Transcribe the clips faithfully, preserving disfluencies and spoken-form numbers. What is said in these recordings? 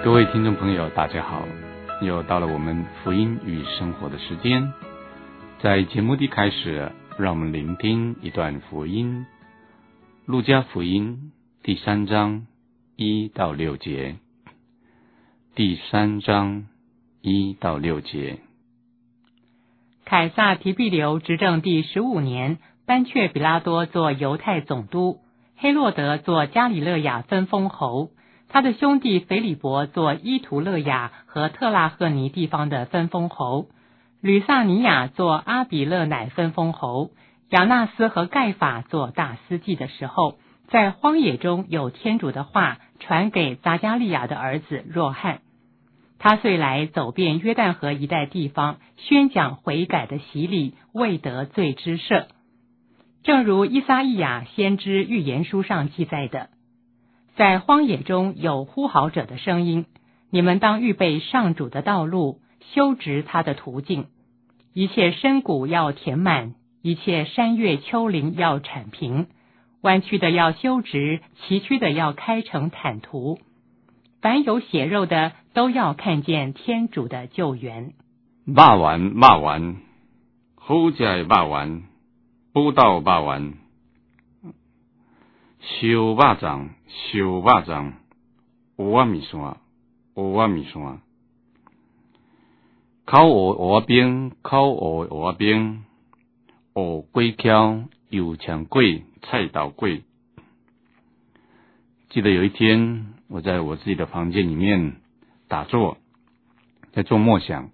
各位听众朋友大家好，又到了我们福音与生活的时间。在节目的开始，让我们聆听一段福音，路加福音第三章一到六节。第三章一到六节。 凯撒提庇留执政第十五年，班却比拉多做犹太总督，黑落德做加里勒亚分封侯，他的兄弟腓利伯做伊图勒雅和特拉赫尼地方的分封侯，吕萨尼亚做阿比勒乃分封侯，亚纳斯和盖法做大司祭的时候，在荒野中有天主的话传给匝加利亚的儿子若翰。他遂来走遍约旦河一带地方，宣讲悔改的洗礼，为得罪之赦。正如依撒意亚先知预言书上记载的，在荒野中有呼号者的声音，你们当预备上主的道路，修直他的途径。一切深谷要填满，一切山岳丘陵要铲平，弯曲的要修直，崎岖的要开成坦途。凡有血肉的都要看见天主的救援。 肉丸肉丸，好食的肉丸，补到肉丸，烧肉粽烧肉粽，蚵仔面线蚵仔面线，烤蚵蚵仔冰烤蚵蚵仔冰，蚵粿条油肠粿菜刀粿。记得有一天，我在我自己的房间里面打坐，在做默想。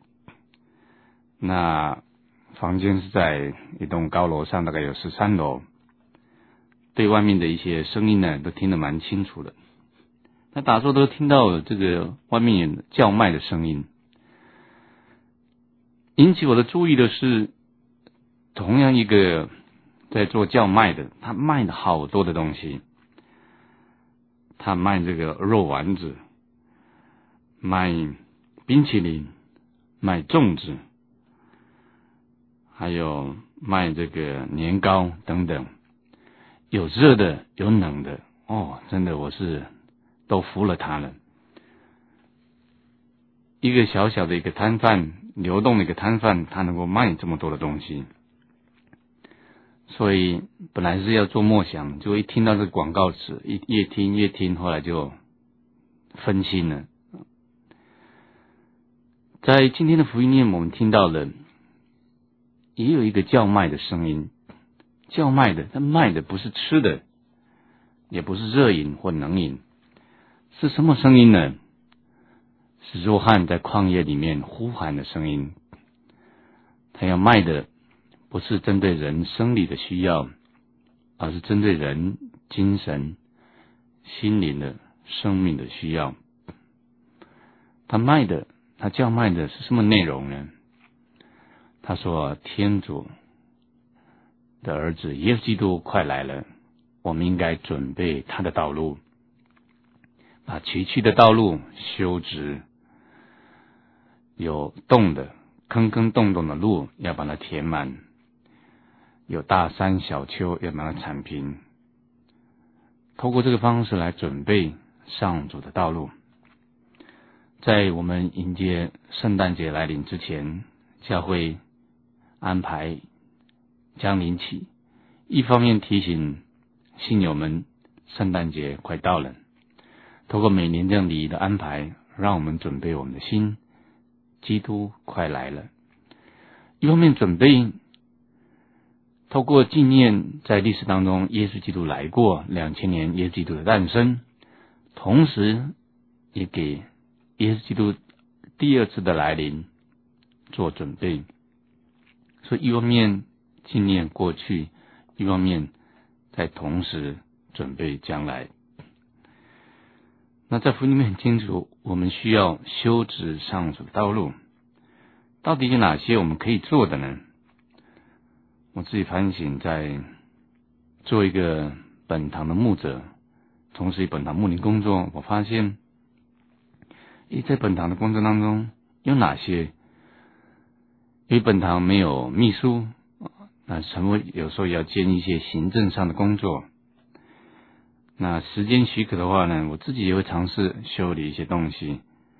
那房间是在一栋高楼上，大概有十三楼，对外面的一些声音呢，都听得蛮清楚的。那打坐都听到这个外面有叫卖的声音。引起我的注意的是，同样一个在做叫卖的，他卖了好多的东西。他卖这个肉丸子，卖冰淇淋，卖粽子，还有卖这个年糕等等，有热的有冷的，哦，真的我是都服了他了。一个小小的一个摊贩，流动的一个摊贩，他能够卖这么多的东西。所以本来是要做默想，就一听到这个广告词，一越听越听，后来就分心了。在今天的福音里面，我们听到了也有一个叫卖的声音，叫卖的，他卖的不是吃的，也不是热饮或冷饮，是什么声音呢？是若翰在旷野里面呼喊的声音。他要卖的不是针对人生理的需要，而是针对人精神、心灵的生命的需要。他卖的，他叫卖的是什么内容呢？他说，天主的儿子耶稣基督快来了，我们应该准备他的道路，把崎岖的道路修直，有洞的坑坑洞洞的路要把它填满，有大山小丘要把它铲平。透过这个方式来准备上主的道路。在我们迎接圣诞节来临之前，教会安排将临期，一方面提醒信友们圣诞节快到了，透过每年这样礼仪的安排，让我们准备我们的心，基督快来了。一方面准备透过纪念在历史当中耶稣基督来过两千年耶稣基督的诞生，同时也给耶稣基督第二次的来临做准备。所以一方面纪念过去，一方面在同时准备将来。那在福音里面很清楚，我们需要修直上主的道路。到底有哪些我们可以做的呢？我自己反省，在做一个本堂的牧者，同时本堂牧灵工作，我发现诶，在本堂的工作当中有哪些？因为本堂没有秘书，那成为有时候要兼一些行政上的工作。那时间许可的话呢，我自己也会尝试修理一些东西，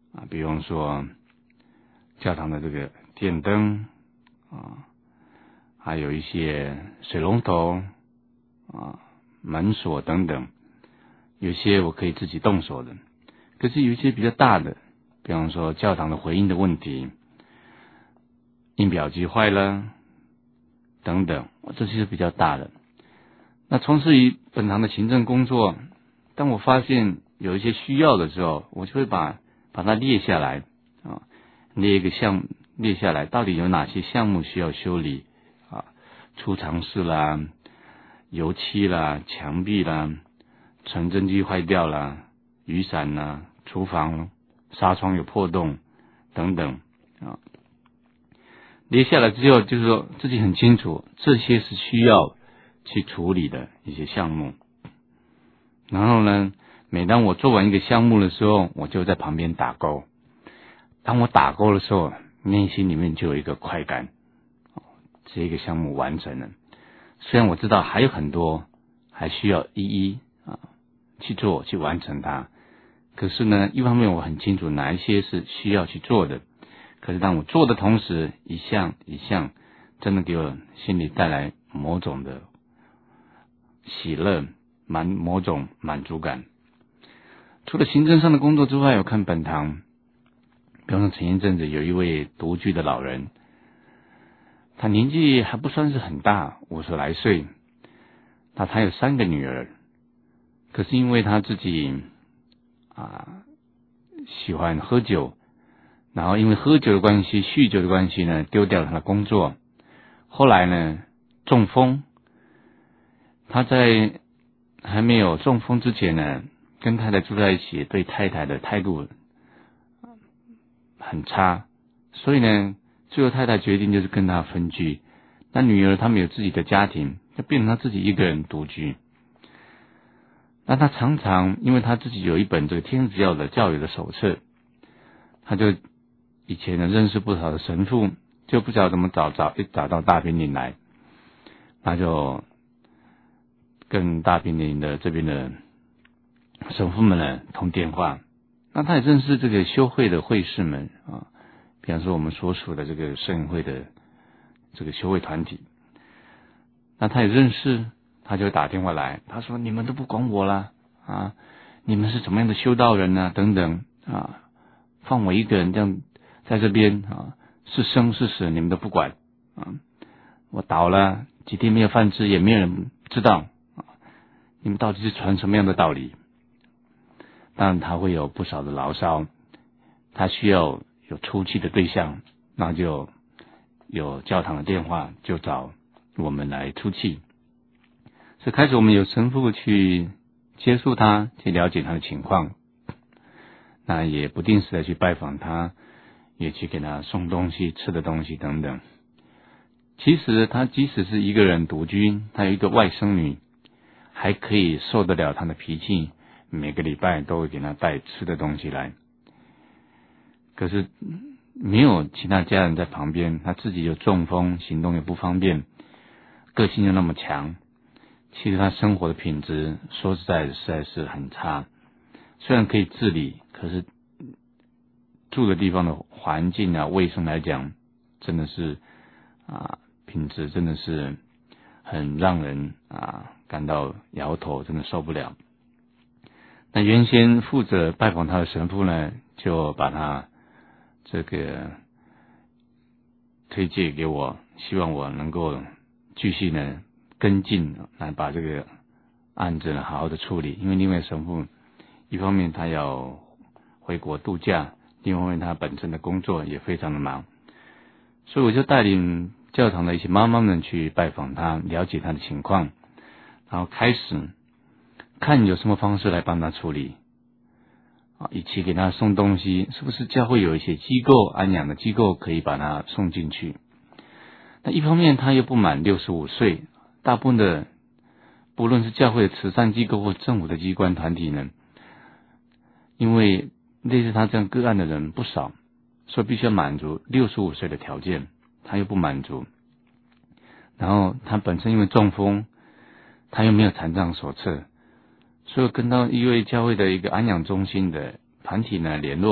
啊，比方说教堂的这个电灯啊，还有一些水龙头啊、门锁等等，有些我可以自己动手的。可是有一些比较大的，比方说教堂的回音的问题，音表机坏了等等，这些是比较大的。那从事于本堂的行政工作，当我发现有一些需要的时候，我就会把把它列下来啊，列一个项目列下来，到底有哪些项目需要修理啊？储藏室啦、油漆啦、墙壁啦、传真机坏掉啦、雨伞啦、厨房纱窗有破洞等等啊。列下来之后，就是说自己很清楚，这些是需要去处理的一些项目。然后呢，每当我做完一个项目的时候，我就在旁边打勾。当我打勾的时候，内心里面就有一个快感，这个项目完成了。虽然我知道还有很多还需要一一啊去做去完成它，可是呢，一方面我很清楚哪一些是需要去做的。可是当我做的同时，一项一项真的给我心里带来某种的喜乐，满某种满足感。除了行政上的工作之外，我看本堂，比方说前一阵子有一位独居的老人，他年纪还不算是很大，五十来岁，那他有三个女儿，可是因为他自己啊喜欢喝酒，然后因为喝酒的关系、酗酒的关系呢，丢掉了他的工作。后来呢，中风。他在还没有中风之前呢，跟太太住在一起，对太太的态度很差，所以呢，最后太太决定就是跟他分居。那女儿他们有自己的家庭，就变成他自己一个人独居。那他常常因为他自己有一本这个天主教的教育的手册，他就以前呢认识不少的神父，就不知道怎么找找一找到大平岭来，那就跟大平岭的这边的神父们呢通电话。那他也认识这个修会的会士们啊，比方说我们所属的这个圣会的这个修会团体，那他也认识，他就打电话来，他说你们都不管我啦啊，你们是怎么样的修道人啊等等啊，放我一个人这样在这边啊，是生是死你们都不管啊，我倒了几天没有饭吃，也没有人知道啊，你们到底是传什么样的道理？当然他会有不少的牢骚，他需要有出气的对象，那就有教堂的电话，就找我们来出气。所以开始我们有神父去接触他，去了解他的情况，那也不定时的去拜访他，也去给他送东西、吃的东西等等。其实他即使是一个人独居，他有一个外甥女，还可以受得了他的脾气，每个礼拜都会给他带吃的东西来。可是没有其他家人在旁边，他自己又中风，行动又不方便，个性又那么强，其实他生活的品质说实在的实在是很差。虽然可以自理，可是住的地方的环境啊、卫生来讲，真的是啊，品质真的是很让人啊感到摇头，真的受不了。那原先负责拜访他的神父呢，就把他这个推荐给我，希望我能够继续呢跟进，来把这个案子呢好好的处理。因为另外神父一方面他要回国度假，另外一方面他本身的工作也非常的忙，所以我就带领教堂的一些妈妈们去拜访他，了解他的情况，然后开始看有什么方式来帮他处理啊，一起给他送东西，是不是教会有一些机构安养的机构可以把他送进去。那一方面他又不满六十五岁，大部分的不论是教会的慈善机构或政府的机关团体呢，因为类似他这样个案的人不少，所以必须要满足六十五岁的条件，他又不满足。然后他本身因为中风，他又没有残障手册，所以跟到一位教会的一个安养中心的团体呢联络，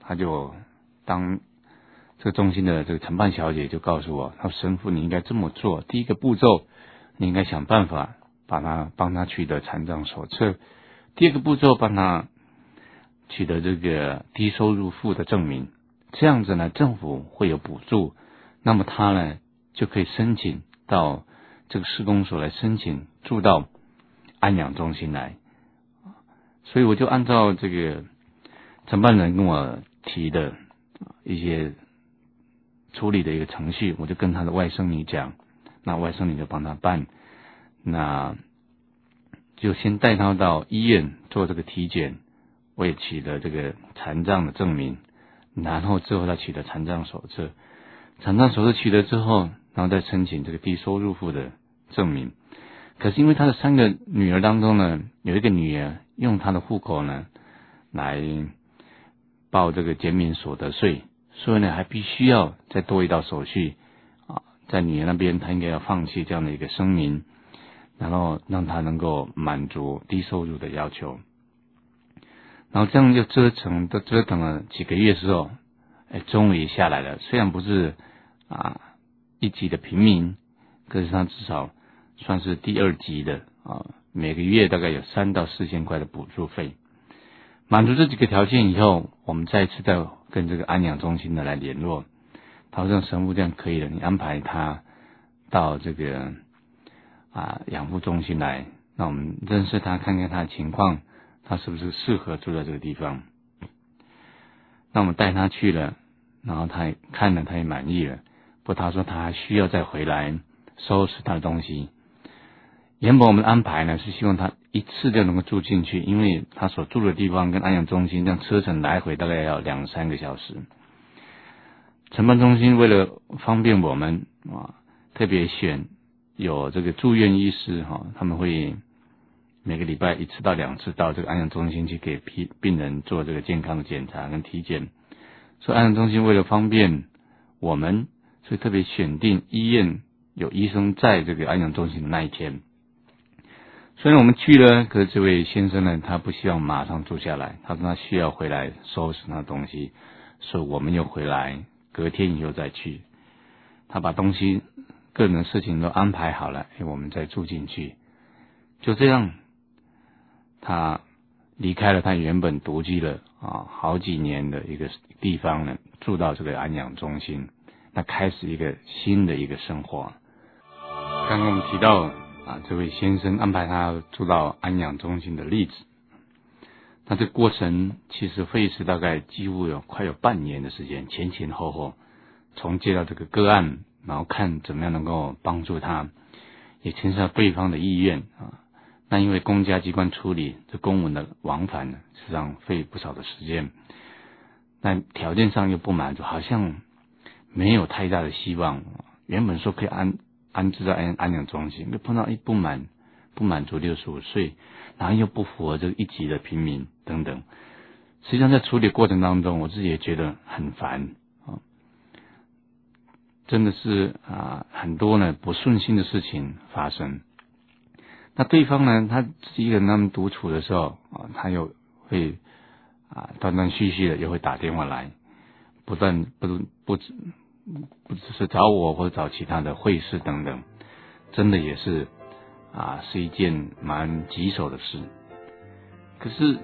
他就当这个中心的这个承办小姐就告诉我，他说神父你应该这么做，第一个步骤你应该想办法把他帮他取得残障手册，第二个步骤帮他取得这个低收入户的证明，这样子呢政府会有补助，那么他呢就可以申请到这个施工所来申请住到安养中心来。所以我就按照这个承办人跟我提的一些处理的一个程序，我就跟他的外甥女讲，那外甥女就帮他办，那就先带他到医院做这个体检，我也取得这个残障的证明，然后之后他取得残障手册，残障手册取得之后，然后再申请这个低收入户的证明。可是因为他的三个女儿当中呢，有一个女儿用她的户口呢来报这个减免所得税，所以呢还必须要再多一道手续啊，在女儿那边她应该要放弃这样的一个声明，然后让她能够满足低收入的要求。然后这样就折腾都折腾了几个月之后，哎，终于下来了。虽然不是啊一级的平民，可是他至少算是第二级的啊，每个月大概有三到四千块的补助费。满足这几个条件以后，我们再一次再跟这个安养中心的来联络，他说神父这样可以了，你安排他到这个啊养护中心来，那我们认识他，看看他的情况，他是不是适合住在这个地方。那我们带他去了，然后他也看了，他也满意了，不过他说他还需要再回来收拾他的东西。原本我们的安排呢是希望他一次就能够住进去，因为他所住的地方跟安养中心这样车程来回大概要两三个小时。承办中心为了方便我们啊，特别选有这个住院医师哈，他们会每个礼拜一次到两次到这个安养中心去给病人做这个健康的检查跟体检。所以安养中心为了方便我们，所以特别选定医院有医生在这个安养中心的那一天。虽然我们去了，可是这位先生呢，他不希望马上住下来，他说他需要回来收拾他的东西，所以我们又回来，隔天以后再去。他把东西个人的事情都安排好了，我们再住进去。就这样，他离开了他原本独居了啊好几年的一个地方呢，住到这个安养中心，那开始一个新的一个生活。刚刚我们提到啊，这位先生安排他住到安养中心的例子，那这个过程其实费时大概几乎有快有半年的时间，前前后后，从接到这个个案，然后看怎么样能够帮助他，也牵涉到对方的意愿啊。那因为公家机关处理这公文的往返呢，实际上费不少的时间，但条件上又不满足，好像没有太大的希望。原本说可以安安置在安安养中心，又碰到一不满不满足六十五岁，然后又不符合这个一级的平民等等。实际上在处理过程当中，我自己也觉得很烦啊，真的是啊很多呢不顺心的事情发生。那对方呢，他自己一个人那么独处的时候啊，他又会啊断断续续的又会打电话来，不断不不只不只是找我或者找其他的会士等等，真的也是啊是一件蛮棘手的事。可是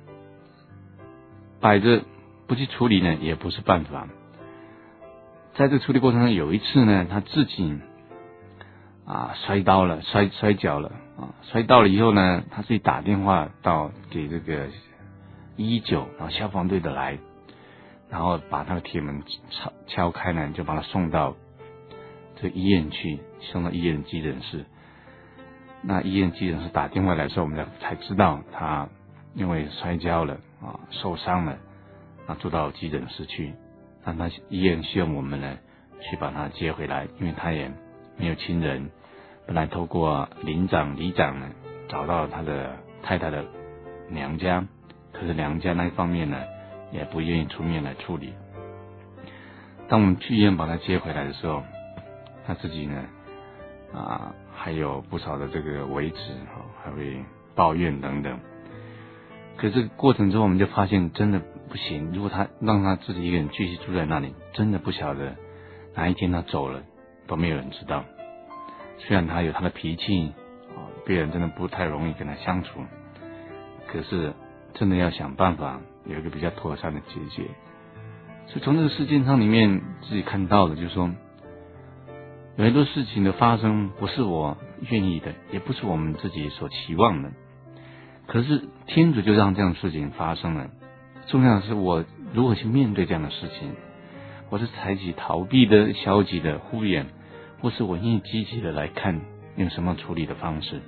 摆着不去处理呢，也不是办法。在这个处理过程中，有一次呢，他自己啊摔倒了，摔摔跤了啊，摔倒了以后呢，他自己打电话到给这个一一九，然后消防队的来，然后把他的铁门敲敲开呢，就把他送到这个医院去，送到医院急诊室。那医院急诊室打电话来的时候，我们才知道他因为摔跤了啊，受伤了，啊，住到急诊室去。那他医院需要我们呢去把他接回来，因为他也没有亲人。本来透过邻长、里长呢找到他的太太的娘家，可是娘家那一方面呢也不愿意出面来处理。当我们去医院把他接回来的时候，他自己呢啊还有不少的这个维持，还会抱怨等等。可是这个过程中，我们就发现真的不行，如果他让他自己一个人继续住在那里，真的不晓得哪一天他走了都没有人知道。虽然他有他的脾气，别人真的不太容易跟他相处，可是真的要想办法有一个比较妥善的解决。所以从这个事件上里面自己看到的，就是说有很多事情的发生不是我愿意的，也不是我们自己所期望的，可是天主就让这样的事情发生了。重要的是我如何去面对这样的事情，我是采取逃避的、消极的、敷衍，或是我愿意积极的来看用什么处理的方式。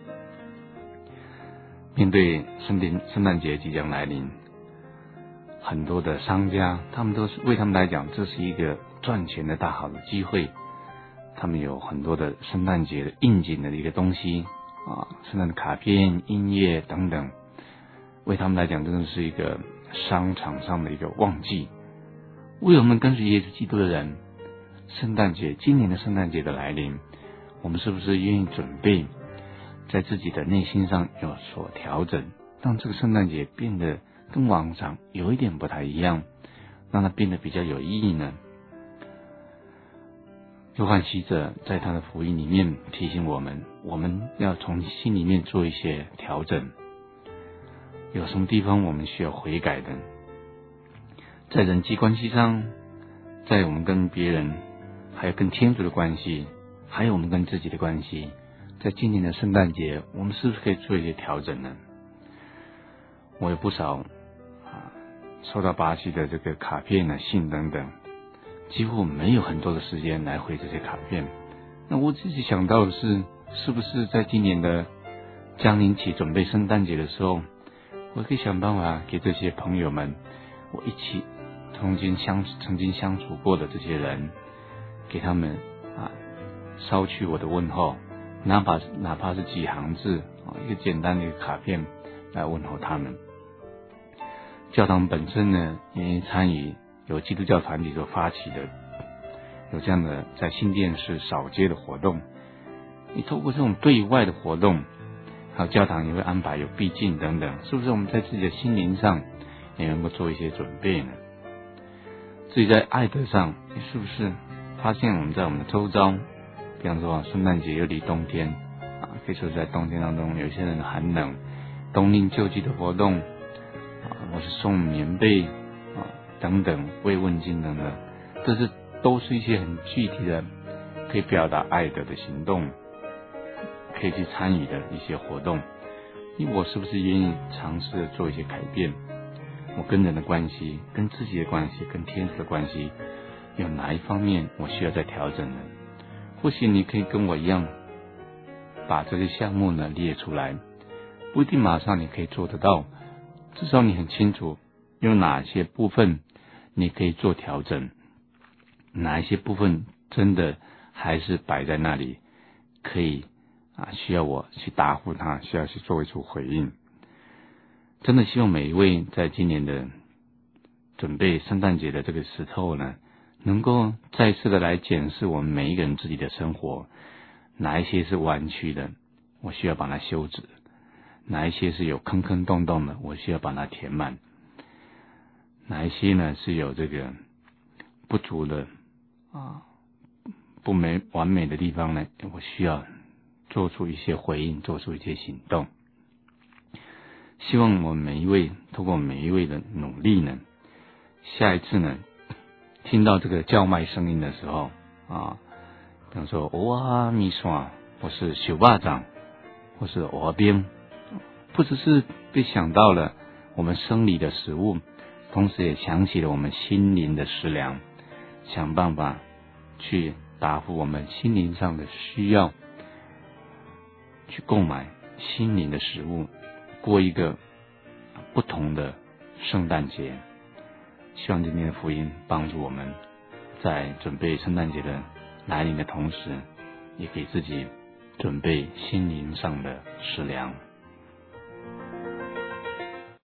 面对圣诞圣诞节即将来临，很多的商家他们都是为他们来讲，这是一个赚钱的大好的机会。他们有很多的圣诞节的应景的一个东西啊，圣诞的卡片、音乐等等，为他们来讲真的是一个商场上的一个旺季。为我们跟随耶稣基督的人，圣诞节今年的圣诞节的来临，我们是不是愿意准备在自己的内心上有所调整，让这个圣诞节变得跟往常有一点不太一样，让它变得比较有意义呢？约翰洗者在他的福音里面提醒我们，我们要从心里面做一些调整，有什么地方我们需要悔改的，在人际关系上，在我们跟别人还有跟天主的关系，还有我们跟自己的关系，在今年的圣诞节我们是不是可以做一些调整呢？我有不少啊收到巴西的这个卡片啊、信等等，几乎没有很多的时间来回这些卡片。那我自己想到的是，是不是在今年的降临期准备圣诞节的时候，我可以想办法给这些朋友们，我一起曾经相曾经相处过的这些人，给他们啊捎去我的问候，哪怕哪怕是几行字啊，一个简单的一个卡片来问候他们。教堂本身呢，也参与由基督教团体所发起的，有这样的在新店市扫街的活动。你透过这种对外的活动，还有教堂也会安排有避静等等，是不是我们在自己的心灵上也能够做一些准备呢？自己在爱德上，你是不是发现我们在我们的周遭，比方说圣诞节又离冬天啊，可以说在冬天当中，有些人寒冷，冬令救济的活动啊，或是送棉被啊等等，慰问金等等，这是都是一些很具体的可以表达爱德的行动，可以去参与的一些活动。因为我是不是愿意尝试做一些改变？我跟人的关系、跟自己的关系、跟天主的关系，有哪一方面我需要再调整呢？或许你可以跟我一样，把这些项目呢列出来，不一定马上你可以做得到，至少你很清楚有哪些部分你可以做调整，哪一些部分真的还是摆在那里，可以啊需要我去答复他，需要去做出回应。真的希望每一位在今年的准备圣诞节的这个时候呢，能够再次的来检视我们每一个人自己的生活，哪一些是弯曲的，我需要把它修直；哪一些是有坑坑洞洞的，我需要把它填满；哪一些呢是有这个不足的啊不美完美的地方呢，我需要做出一些回应，做出一些行动。希望我们每一位透过每一位的努力呢，下一次呢听到这个叫卖声音的时候啊，比方说哇米刷，或是小巴掌，或是鹅冰，不只是被想到了我们生理的食物，同时也想起了我们心灵的食粮，想办法去答复我们心灵上的需要，去购买心灵的食物，过一个不同的圣诞节。希望今天的福音帮助我们在准备圣诞节的来临的同时，也给自己准备心灵上的食粮。